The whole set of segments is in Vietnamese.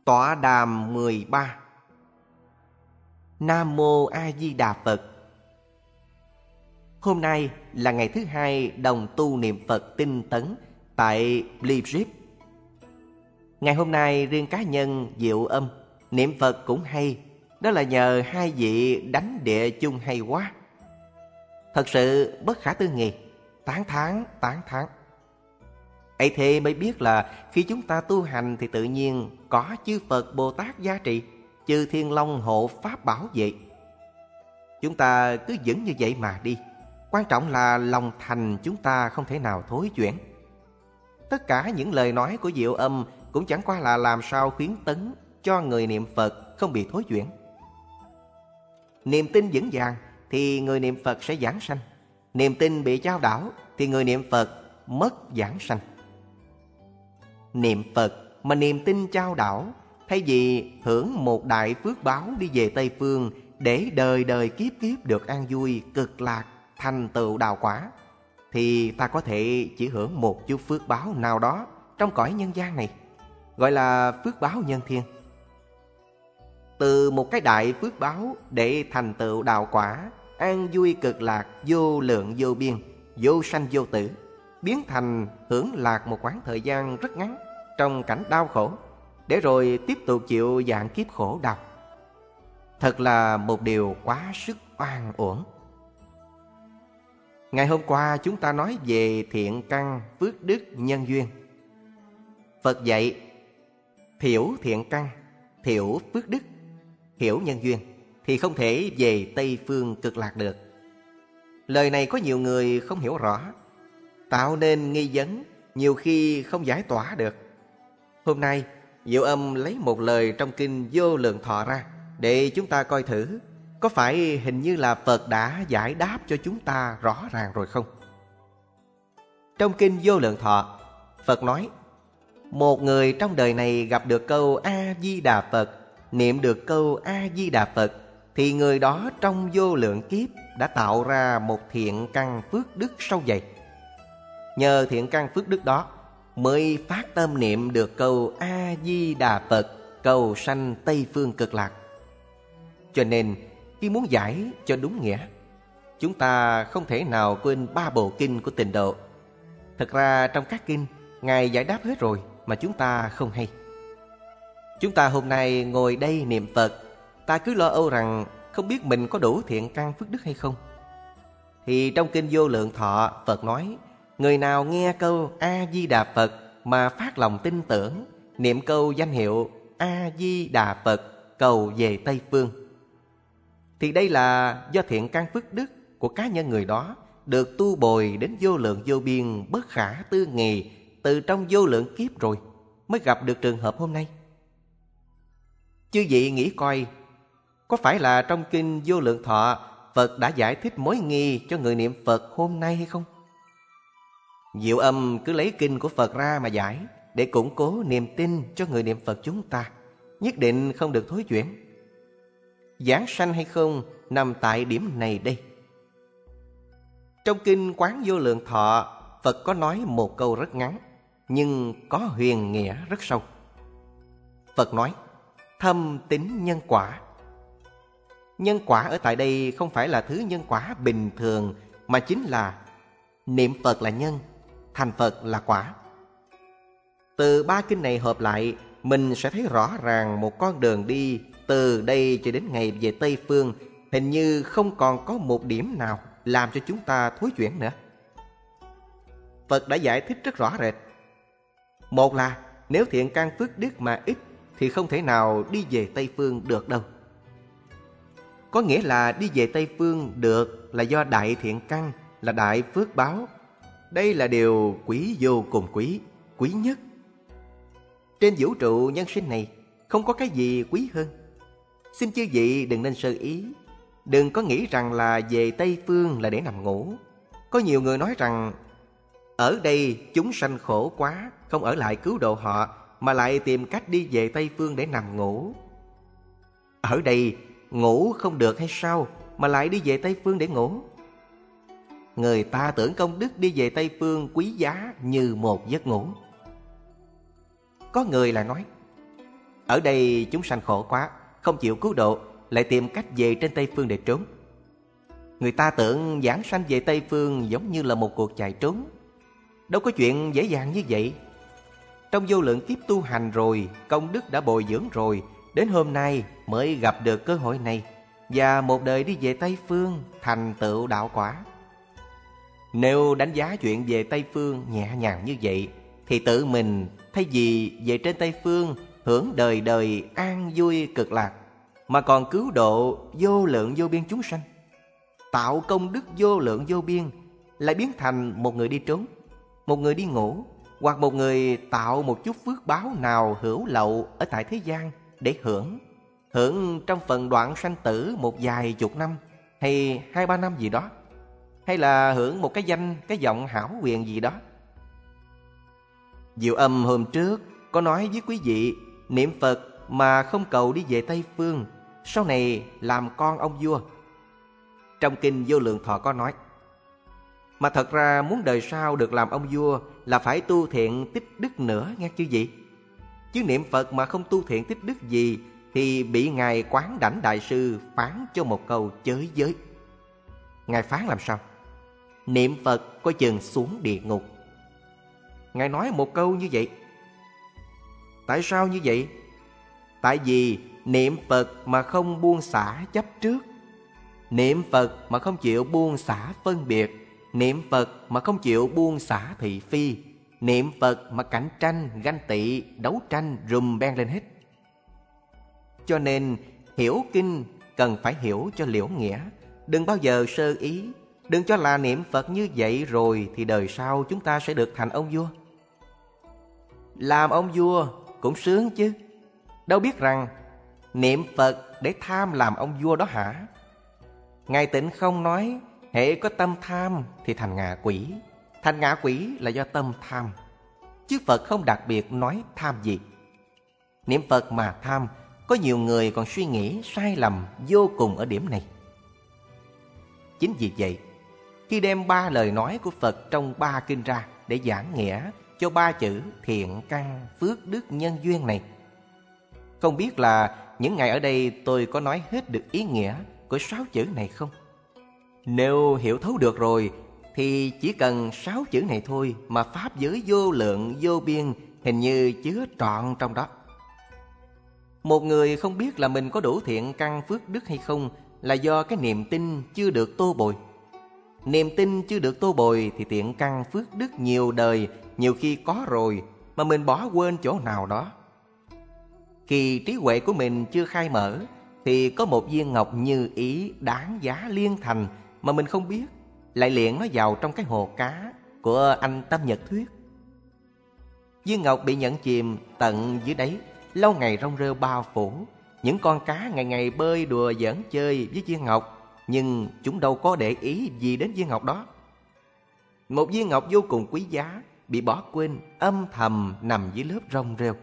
Tọa đàm 13. Nam Mô A Di Đà Phật. Hôm nay là ngày thứ hai đồng tu niệm Phật tinh tấn tại Lviv. Ngày hôm nay riêng cá nhân Diệu Âm niệm Phật cũng hay. Đó là nhờ hai vị đánh địa chung hay quá. Thật sự bất khả tư nghị. Tán thán. ấy thế mới biết là khi chúng ta tu hành thì tự nhiên có chư Phật Bồ Tát gia trì, chư Thiên Long hộ pháp bảo vệ. Chúng ta cứ vững như vậy mà đi. Quan trọng là lòng thành chúng ta không thể nào thối chuyển. Tất cả những lời nói của Diệu Âm cũng chẳng qua là làm sao khuyến tấn cho người niệm Phật không bị thối chuyển. Niềm tin vững vàng thì người niệm Phật sẽ vãng sanh. Niềm tin bị chao đảo thì người niệm Phật mất vãng sanh. Niệm Phật mà niềm tin chao đảo, thay vì hưởng một đại phước báo đi về Tây Phương để đời đời kiếp kiếp được an vui, cực lạc, thành tựu đạo quả, thì ta có thể chỉ hưởng một chút phước báo nào đó trong cõi nhân gian này, gọi là phước báo nhân thiên. Từ một cái đại phước báo để thành tựu đạo quả, an vui cực lạc, vô lượng vô biên, vô sanh vô tử, biến thành hưởng lạc một khoảng thời gian rất ngắn trong cảnh đau khổ, để rồi tiếp tục chịu vạn kiếp khổ đau. Thật là một điều quá sức oan uổng. Ngày hôm qua chúng ta nói về thiện căn, phước đức, nhân duyên. Phật dạy thiểu thiện căn, thiểu phước đức, hiểu nhân duyên thì không thể về Tây Phương cực lạc được. Lời này có nhiều người không hiểu rõ, tạo nên nghi vấn, nhiều khi không giải tỏa được. Hôm nay Diệu Âm lấy một lời trong kinh Vô Lượng Thọ ra để chúng ta coi thử có phải hình như là Phật đã giải đáp cho chúng ta rõ ràng rồi không. Trong kinh Vô Lượng Thọ, Phật nói: một người trong đời này gặp được câu A-di-đà Phật, niệm được câu A-di-đà Phật, thì người đó trong vô lượng kiếp đã tạo ra một thiện căn phước đức sâu dày. Nhờ thiện căn phước đức đó mới phát tâm niệm được câu A-di-đà Phật, cầu sanh Tây Phương cực lạc. Cho nên khi muốn giải cho đúng nghĩa, chúng ta không thể nào quên 3 bộ kinh của Tịnh Độ. Thật ra trong các kinh Ngài giải đáp hết rồi mà chúng ta không hay. Chúng ta hôm nay ngồi đây niệm Phật, ta cứ lo âu rằng không biết mình có đủ thiện căn phước đức hay không. Thì trong kinh Vô Lượng Thọ, Phật nói: người nào nghe câu A-di-đà Phật mà phát lòng tin tưởng, niệm câu danh hiệu A-di-đà Phật, cầu về Tây Phương, thì đây là do thiện căn phước đức của cá nhân người đó được tu bồi đến vô lượng vô biên, bất khả tư nghì, từ trong vô lượng kiếp rồi mới gặp được trường hợp hôm nay. Chư vị nghĩ coi, có phải là trong kinh Vô Lượng Thọ Phật đã giải thích mối nghi cho người niệm Phật hôm nay hay không? Diệu Âm cứ lấy kinh của Phật ra mà giải, để củng cố niềm tin cho người niệm Phật chúng ta, nhất định không được thối chuyển. Giảng sanh hay không nằm tại điểm này đây. Trong kinh Quán Vô Lượng Thọ, Phật có nói một câu rất ngắn, nhưng có huyền nghĩa rất sâu. Phật nói: thâm tín nhân quả. Nhân quả ở tại đây không phải là thứ nhân quả bình thường, mà chính là niệm Phật là nhân, thành Phật là quả. Từ 3 kinh này hợp lại, mình sẽ thấy rõ ràng một con đường đi từ đây cho đến ngày về Tây Phương, hình như không còn có một điểm nào làm cho chúng ta thối chuyển nữa. Phật đã giải thích rất rõ rệt. Một là nếu thiện căn phước đức mà ít thì không thể nào đi về Tây Phương được đâu. Có nghĩa là đi về Tây Phương được là do đại thiện căn, là đại phước báo. Đây là điều quý vô cùng quý, quý nhất. Trên vũ trụ nhân sinh này không có cái gì quý hơn. Xin chư vị đừng nên sơ ý, đừng có nghĩ rằng là về Tây Phương là để nằm ngủ. Có nhiều người nói rằng ở đây chúng sanh khổ quá, không ở lại cứu độ họ, mà lại tìm cách đi về Tây Phương để nằm ngủ. Ở đây ngủ không được hay sao mà lại đi về Tây Phương để ngủ? Người ta tưởng công đức đi về Tây Phương quý giá như một giấc ngủ. Có người lại nói: Ở đây chúng sanh khổ quá, không chịu cứu độ, lại tìm cách về trên Tây Phương để trốn. Người ta tưởng giảng sanh về Tây Phương giống như là một cuộc chạy trốn. Đâu có chuyện dễ dàng như vậy. Trong vô lượng kiếp tu hành rồi, công đức đã bồi dưỡng rồi, đến hôm nay mới gặp được cơ hội này, và một đời đi về Tây Phương thành tựu đạo quả. Nếu đánh giá chuyện về Tây Phương nhẹ nhàng như vậy, thì tự mình thay vì về trên Tây Phương hưởng đời đời an vui cực lạc, mà còn cứu độ vô lượng vô biên chúng sanh, tạo công đức vô lượng vô biên, lại biến thành một người đi trốn, một người đi ngủ, hoặc một người tạo một chút phước báo nào hữu lậu ở tại thế gian để hưởng trong phần đoạn sanh tử một vài chục năm hay 2-3 năm gì đó, hay là hưởng một cái danh, cái vọng hảo quyền gì đó. Diệu Âm hôm trước có nói với quý vị, niệm Phật mà không cầu đi về Tây Phương, sau này làm con ông vua. Trong kinh Vô Lượng Thọ có nói, mà thật ra muốn đời sau được làm ông vua là phải tu thiện tích đức nữa nghe chứ gì. Chứ niệm Phật mà không tu thiện tích đức gì thì bị Ngài Quán Đảnh Đại Sư phán cho một câu chới giới. Ngài phán làm sao? Niệm Phật coi chừng xuống địa ngục. Ngài nói một câu như vậy. Tại sao như vậy? Tại vì niệm Phật mà không buông xả chấp trước, niệm Phật mà không chịu buông xả phân biệt, niệm Phật mà không chịu buông xả thị phi, niệm Phật mà cạnh tranh, ganh tị, đấu tranh rùm beng lên hết. Cho nên hiểu kinh cần phải hiểu cho liễu nghĩa, đừng bao giờ sơ ý. Đừng cho là niệm Phật như vậy rồi thì đời sau chúng ta sẽ được thành ông vua. Làm ông vua cũng sướng chứ. Đâu biết rằng niệm Phật để tham làm ông vua đó hả? Ngài Tịnh Không nói hễ có tâm tham thì thành ngạ quỷ. Thành ngạ quỷ là do tâm tham, chứ Phật không đặc biệt nói tham gì. Niệm Phật mà tham, có nhiều người còn suy nghĩ sai lầm vô cùng ở điểm này. Chính vì vậy, khi đem 3 lời nói của Phật trong 3 kinh ra để giảng nghĩa cho 3 chữ thiện căn phước đức nhân duyên này, không biết là những ngày ở đây tôi có nói hết được ý nghĩa của 6 chữ này không? Nếu hiểu thấu được rồi thì chỉ cần 6 chữ này thôi mà pháp giới vô lượng vô biên hình như chứa trọn trong đó. Một người không biết là mình có đủ thiện căn phước đức hay không là do cái niềm tin chưa được tô bồi. Niềm tin chưa được tô bồi thì thiện căn phước đức nhiều đời nhiều khi có rồi mà mình bỏ quên chỗ nào đó. Khi trí huệ của mình chưa khai mở thì có một viên ngọc như ý đáng giá liên thành mà mình không biết, lại liệng nó vào trong cái hồ cá của anh Tâm Nhật Thuyết. Viên ngọc bị nhận chìm tận dưới đáy, lâu ngày rong rêu bao phủ. Những con cá ngày ngày bơi đùa giỡn chơi với viên ngọc, nhưng chúng đâu có để ý gì đến viên ngọc đó. Một viên ngọc vô cùng quý giá bị bỏ quên âm thầm nằm dưới lớp rong rêu.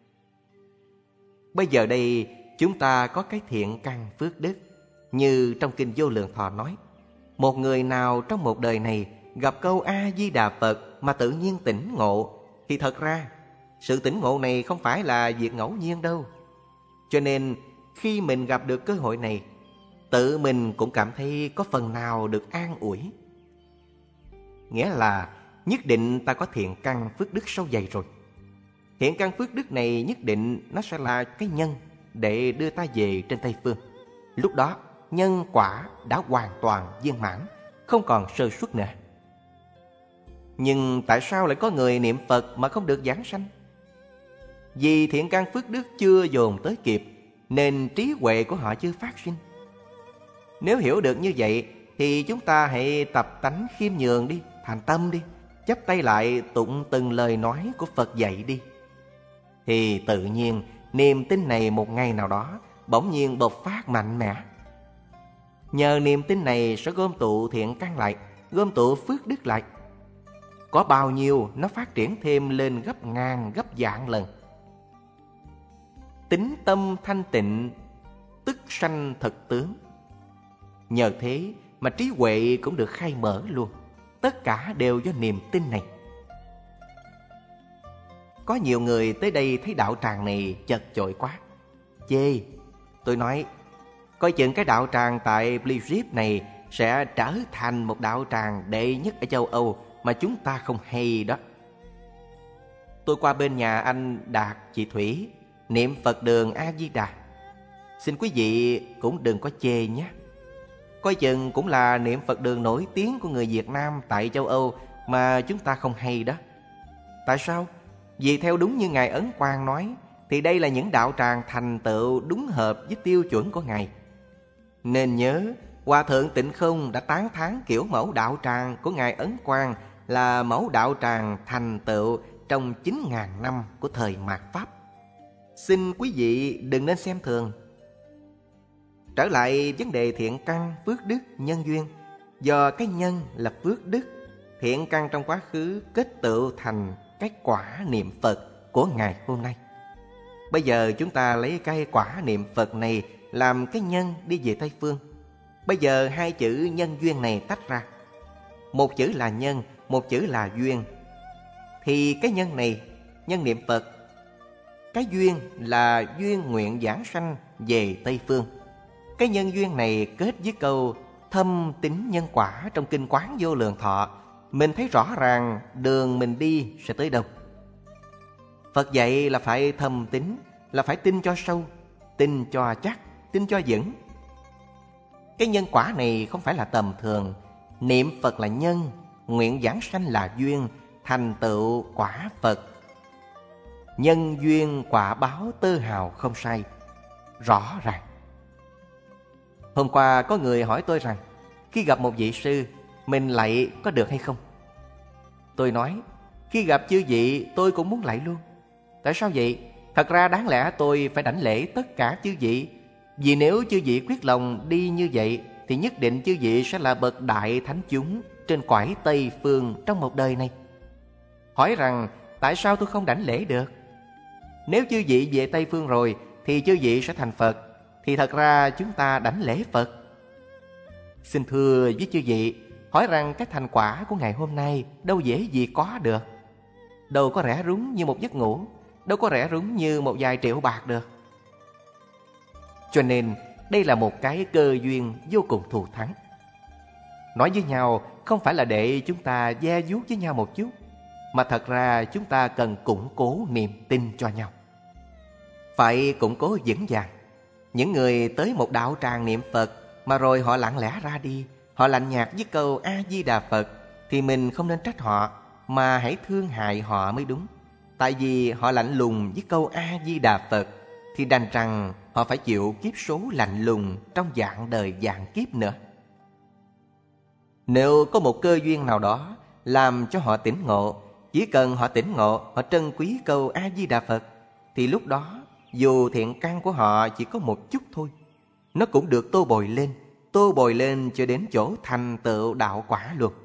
Bây giờ đây chúng ta có cái thiện căn phước đức, như trong kinh Vô Lượng Thọ nói, một người nào trong một đời này gặp câu A-di-đà Phật mà tự nhiên tỉnh ngộ, thì thật ra sự tỉnh ngộ này không phải là việc ngẫu nhiên đâu. Cho nên khi mình gặp được cơ hội này, tự mình cũng cảm thấy có phần nào được an ủi. Nghĩa là nhất định ta có thiện căn phước đức sâu dày rồi. Thiện căn phước đức này nhất định nó sẽ là cái nhân để đưa ta về trên Tây Phương. Lúc đó nhân quả đã hoàn toàn viên mãn, không còn sơ suất nữa. Nhưng tại sao lại có người niệm Phật mà không được giảng sanh? Vì thiện căn phước đức chưa dồn tới kịp, nên trí huệ của họ chưa phát sinh. Nếu hiểu được như vậy thì chúng ta hãy tập tánh khiêm nhường đi, thành tâm đi, chắp tay lại tụng từng lời nói của Phật dạy đi. Thì tự nhiên niềm tin này một ngày nào đó bỗng nhiên bộc phát mạnh mẽ. Nhờ niềm tin này sẽ gom tụ thiện căn lại, gom tụ phước đức lại. Có bao nhiêu nó phát triển thêm lên gấp ngàn gấp vạn lần. Tính tâm thanh tịnh tức sanh thực tướng. Nhờ thế mà trí huệ cũng được khai mở luôn. Tất cả đều do niềm tin này. Có nhiều người tới đây thấy đạo tràng này chật chội quá, chê. Tôi nói, coi chừng cái đạo tràng tại Pleiades này sẽ trở thành một đạo tràng đệ nhất ở châu Âu mà chúng ta không hay đó. Tôi qua bên nhà anh Đạt, chị Thủy, niệm Phật đường A-di-đà. Xin quý vị cũng đừng có chê nhé. Coi chừng cũng là niệm Phật đường nổi tiếng của người Việt Nam tại châu Âu mà chúng ta không hay đó. Tại sao? Vì theo đúng như Ngài Ấn Quang nói, thì đây là những đạo tràng thành tựu đúng hợp với tiêu chuẩn của Ngài. Nên nhớ, Hòa Thượng Tịnh Không đã tán thán kiểu mẫu đạo tràng của Ngài Ấn Quang là mẫu đạo tràng thành tựu trong 9.000 năm của thời mạt Pháp. Xin quý vị đừng nên xem thường. Trở lại vấn đề thiện căn, phước đức, nhân duyên. Do cái nhân là phước đức, thiện căn trong quá khứ kết tựu thành cái quả niệm Phật của ngày hôm nay. Bây giờ chúng ta lấy cái quả niệm Phật này làm cái nhân đi về Tây Phương. Bây giờ hai chữ nhân duyên này tách ra. Một chữ là nhân, một chữ là duyên. Thì cái nhân này, nhân niệm Phật. Cái duyên là duyên nguyện giảng sanh về Tây Phương. Cái nhân duyên này kết với câu thâm tín nhân quả trong Kinh Quán Vô Lượng Thọ. Mình thấy rõ ràng đường mình đi sẽ tới đâu. Phật dạy là phải thâm tín, là phải tin cho sâu, tin cho chắc, tin cho vững. Cái nhân quả này không phải là tầm thường. Niệm Phật là nhân, nguyện giảng sanh là duyên, thành tựu quả Phật. Nhân duyên quả báo tơ hào không sai, rõ ràng. Hôm qua có người hỏi tôi rằng, khi gặp một vị sư, mình lạy có được hay không? Tôi nói, khi gặp chư vị tôi cũng muốn lạy luôn. Tại sao vậy? Thật ra đáng lẽ tôi phải đảnh lễ tất cả chư vị. Vì nếu chư vị quyết lòng đi như vậy, thì nhất định chư vị sẽ là bậc đại thánh chúng trên cõi Tây Phương trong một đời này. Hỏi rằng, tại sao tôi không đảnh lễ được? Nếu chư vị về Tây Phương rồi, thì chư vị sẽ thành Phật. Thì thật ra chúng ta đảnh lễ Phật. Xin thưa với chư vị, hỏi rằng cái thành quả của ngày hôm nay đâu dễ gì có được. Đâu có rẻ rúng như một giấc ngủ, đâu có rẻ rúng như một vài triệu bạc được. Cho nên đây là một cái cơ duyên vô cùng thù thắng. Nói với nhau không phải là để chúng ta ve vuốt với nhau một chút, mà thật ra chúng ta cần củng cố niềm tin cho nhau. Phải củng cố vững vàng. Những người tới một đạo tràng niệm Phật mà rồi họ lặng lẽ ra đi, họ lạnh nhạt với câu A-di-đà Phật, thì mình không nên trách họ, mà hãy thương hại họ mới đúng. Tại vì họ lạnh lùng với câu A-di-đà Phật, thì đành rằng họ phải chịu kiếp số lạnh lùng trong vạn đời vạn kiếp nữa. Nếu có một cơ duyên nào đó làm cho họ tỉnh ngộ, chỉ cần họ tỉnh ngộ, họ trân quý câu A-di-đà Phật, thì lúc đó dù thiện căn của họ chỉ có một chút thôi, nó cũng được tô bồi lên cho đến chỗ thành tựu đạo quả luôn.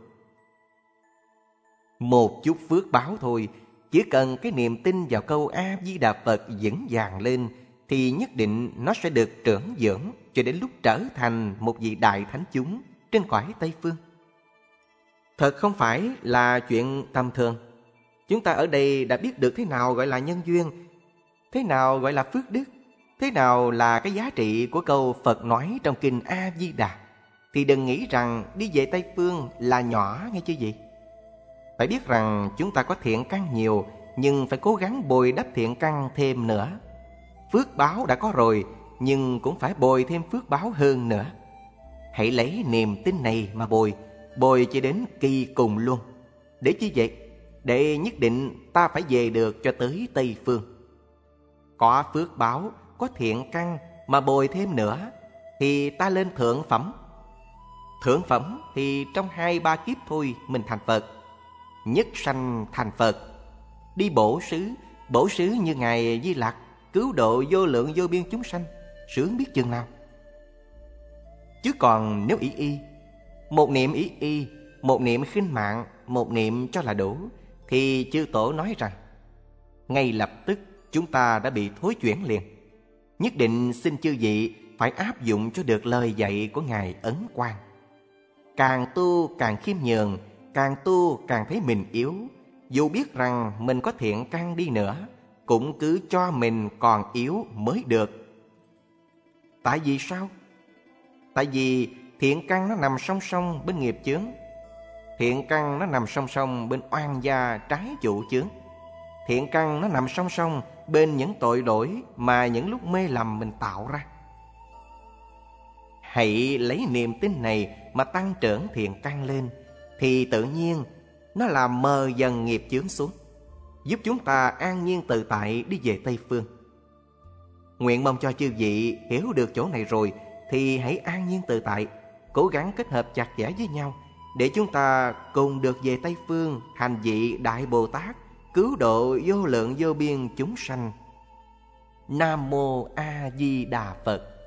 Một chút phước báo thôi, chỉ cần cái niềm tin vào câu A-di-đà Phật vững vàng lên, thì nhất định nó sẽ được trưởng dưỡng cho đến lúc trở thành một vị đại thánh chúng trên cõi Tây Phương. Thật không phải là chuyện tầm thường. Chúng ta ở đây đã biết được thế nào gọi là nhân duyên, thế nào gọi là phước đức, thế nào là cái giá trị của câu Phật nói trong kinh A-di-đà. Thì đừng nghĩ rằng đi về Tây Phương là nhỏ nghe chứ gì. Phải biết rằng chúng ta có thiện căn nhiều, nhưng phải cố gắng bồi đắp thiện căn thêm nữa. Phước báo đã có rồi, nhưng cũng phải bồi thêm phước báo hơn nữa. Hãy lấy niềm tin này mà bồi cho đến kỳ cùng luôn. Để chi vậy? Để nhất định ta phải về được cho tới Tây Phương. Có phước báo, có thiện căn mà bồi thêm nữa, thì ta lên thượng phẩm. Thượng phẩm thì trong 2-3 kiếp thôi mình thành Phật. Nhất sanh thành Phật. Đi bổ xứ như Ngài Di Lặc, cứu độ vô lượng vô biên chúng sanh, sướng biết chừng nào. Chứ còn nếu một niệm một niệm khinh mạng, một niệm cho là đủ, thì chư tổ nói rằng ngay lập tức chúng ta đã bị thối chuyển liền. Nhất định xin chư vị phải áp dụng cho được lời dạy của Ngài Ấn Quang. Càng tu càng khiêm nhường, càng tu càng thấy mình yếu, dù biết rằng mình có thiện căn đi nữa, cũng cứ cho mình còn yếu mới được. Tại vì sao? Tại vì thiện căn nó nằm song song bên nghiệp chướng. Thiện căn nó nằm song song bên oan gia trái chủ chướng. Thiện căn nó nằm song song bên những tội lỗi mà những lúc mê lầm mình tạo ra. Hãy lấy niềm tin này mà tăng trưởng thiện căn lên, thì tự nhiên nó làm mờ dần nghiệp chướng xuống, giúp chúng ta an nhiên tự tại đi về Tây Phương. Nguyện mong cho chư vị hiểu được chỗ này rồi thì hãy an nhiên tự tại, cố gắng kết hợp chặt chẽ với nhau để chúng ta cùng được về Tây Phương hành vị Đại Bồ Tát, cứu độ vô lượng vô biên chúng sanh. Nam Mô A Di Đà Phật.